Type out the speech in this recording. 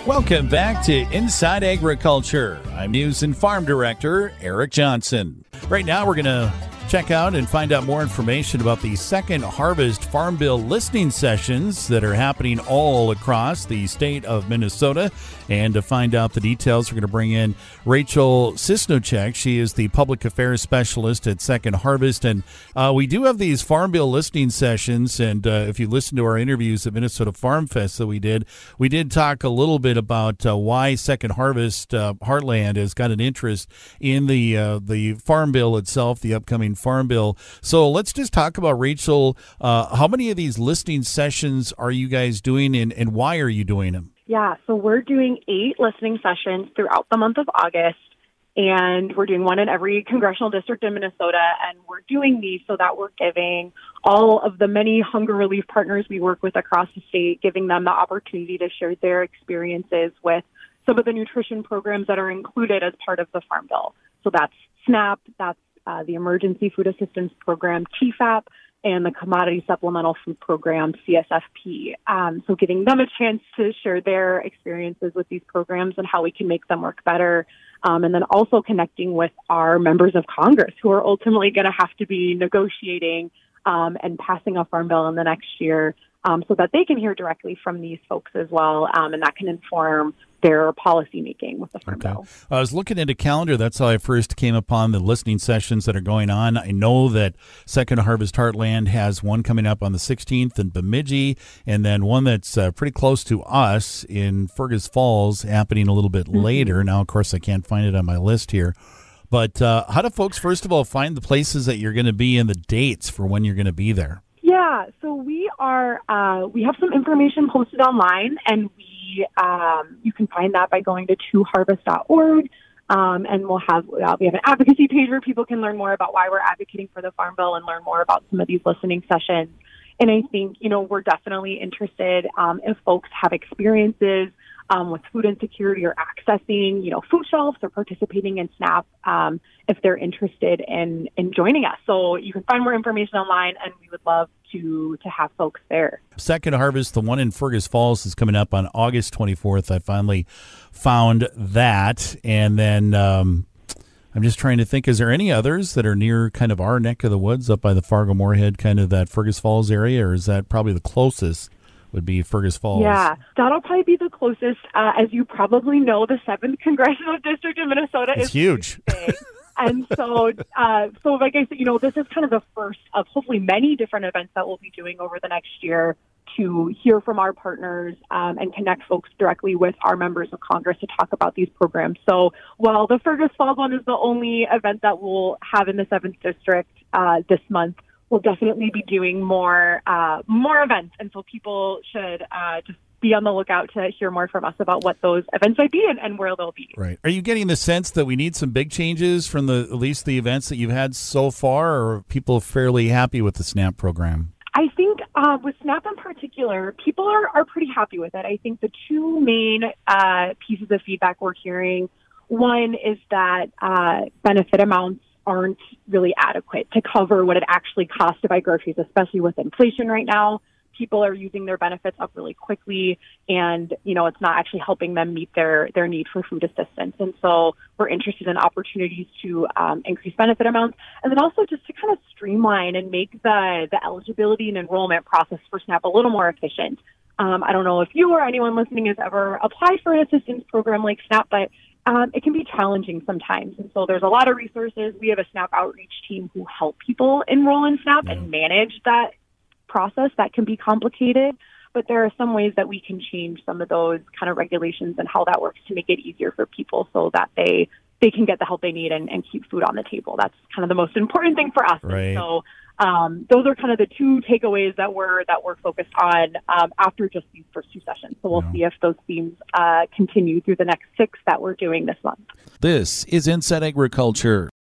Welcome back to Inside Agriculture. I'm News and Farm Director Eric Johnson. Right now, we're going to check out and find out more information about the Second Harvest Farm Bill listening sessions that are happening all across the state of Minnesota. And to find out the details, we're going to bring in Rachel Cisnochek. She is the Public Affairs Specialist at Second Harvest. And we do have these Farm Bill listening sessions. And if you listen to our interviews at Minnesota Farm Fest that we did talk a little bit about why Second Harvest Heartland has got an interest in the Farm Bill itself, the upcoming Farm Bill. So let's just talk about, Rachel, how many of these listening sessions are you guys doing, and why are you doing them? Yeah, so we're doing 8 listening sessions throughout the month of August, and we're doing one in every congressional district in Minnesota, and we're doing these so that we're giving all of the many hunger relief partners we work with across the state, giving them the opportunity to share their experiences with some of the nutrition programs that are included as part of the Farm Bill. So that's SNAP, that's the Emergency Food Assistance Program, TFAP, and the Commodity Supplemental Food Program, CSFP. So giving them a chance to share their experiences with these programs and how we can make them work better. And then also connecting with our members of Congress who are ultimately going to have to be negotiating and passing a Farm Bill in the next year, so that they can hear directly from these folks as well, and that can inform their policy making with the Farm Bill. I was looking at a calendar. That's how I first came upon the listening sessions that are going on. I know that Second Harvest Heartland has one coming up on the 16th in Bemidji, and then one that's pretty close to us in Fergus Falls happening a little bit later. Now, of course, I can't find it on my list here. But how do folks, first of all, find the places that you're going to be and the dates for when you're going to be there? Yeah, so we have some information posted online, and you can find that by going to toharvest.org, and we have an advocacy page where people can learn more about why we're advocating for the Farm Bill and learn more about some of these listening sessions. And I think, we're definitely interested if folks have experiences with food insecurity or accessing, food shelves or participating in SNAP, if they're interested in joining us. So you can find more information online, and we would love to have folks there. Second Harvest, the one in Fergus Falls, is coming up on August 24th. I finally found that. And then I'm just trying to think, is there any others that are near kind of our neck of the woods up by the Fargo-Moorhead, kind of that Fergus Falls area, or is that probably the closest? Would be Fergus Falls. Yeah, that'll probably be the closest. As you probably know, the 7th Congressional District in Minnesota is huge. Big. And so like I said, this is kind of the first of hopefully many different events that we'll be doing over the next year to hear from our partners and connect folks directly with our members of Congress to talk about these programs. So while the Fergus Falls one is the only event that we'll have in the 7th District this month, we'll definitely be doing more events, and so people should just be on the lookout to hear more from us about what those events might be and where they'll be. Right. Are you getting the sense that we need some big changes from at least the events that you've had so far, or are people fairly happy with the SNAP program? I think with SNAP in particular, people are pretty happy with it. I think the two main pieces of feedback we're hearing, one is that benefit amounts aren't really adequate to cover what it actually costs to buy groceries, especially with inflation right now. People are using their benefits up really quickly, and, it's not actually helping them meet their need for food assistance. And so we're interested in opportunities to increase benefit amounts, and then also just to kind of streamline and make the eligibility and enrollment process for SNAP a little more efficient. I don't know if you or anyone listening has ever applied for an assistance program like SNAP, but it can be challenging sometimes. And so there's a lot of resources. We have a SNAP outreach team who help people enroll in SNAP and manage that process that can be complicated. But there are some ways that we can change some of those kind of regulations and how that works to make it easier for people so that they can get the help they need and keep food on the table. That's kind of the most important thing for us. Right. And so those are kind of the two takeaways that we're focused on after just these first two sessions. So we'll see if those themes continue through the next 6 that we're doing this month. This is Inside Agriculture.